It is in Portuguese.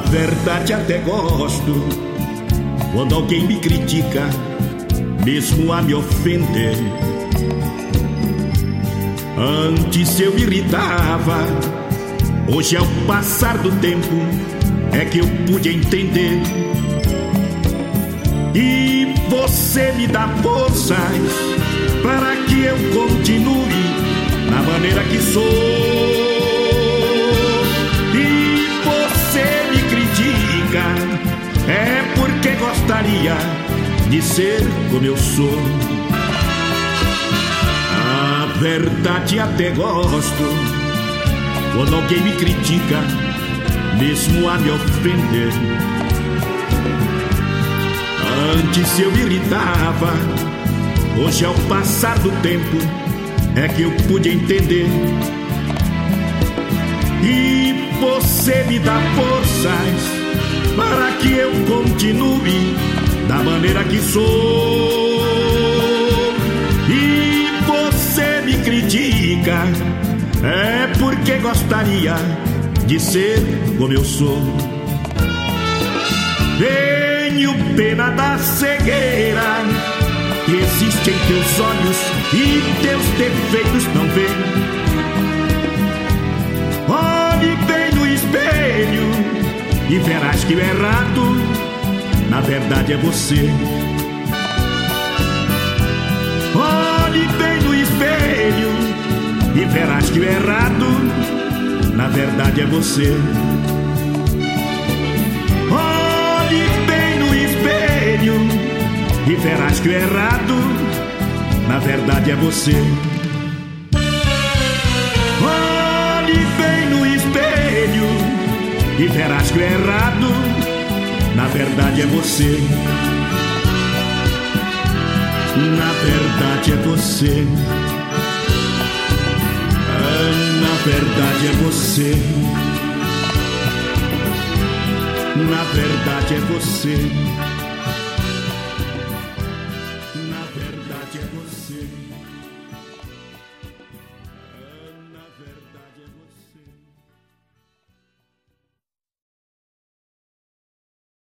verdade até gosto quando alguém me critica, mesmo a me ofender. Antes eu me irritava, hoje ao passar do tempo é que eu pude entender. E você me dá forças para que eu continue na maneira que sou. E você me critica, é porque gostaria de ser como eu sou. A verdade até gosto quando alguém me critica, mesmo a me ofender. Antes eu me irritava, hoje ao passar do tempo é que eu pude entender. E você me dá forças para que eu continue da maneira que sou. E você me critica, é porque gostaria de ser como eu sou. Tenho pena da cegueira que existe em teus olhos e teus defeitos não vêem. Olhe bem no espelho e verás que o errado na verdade é você. Olhe bem no espelho e verás que o errado na verdade é você. Olhe bem no espelho e verás que o errado na verdade é você. Olhe bem no espelho e verás que o errado na verdade é você. Na verdade é você. Na verdade é você. Na verdade é você.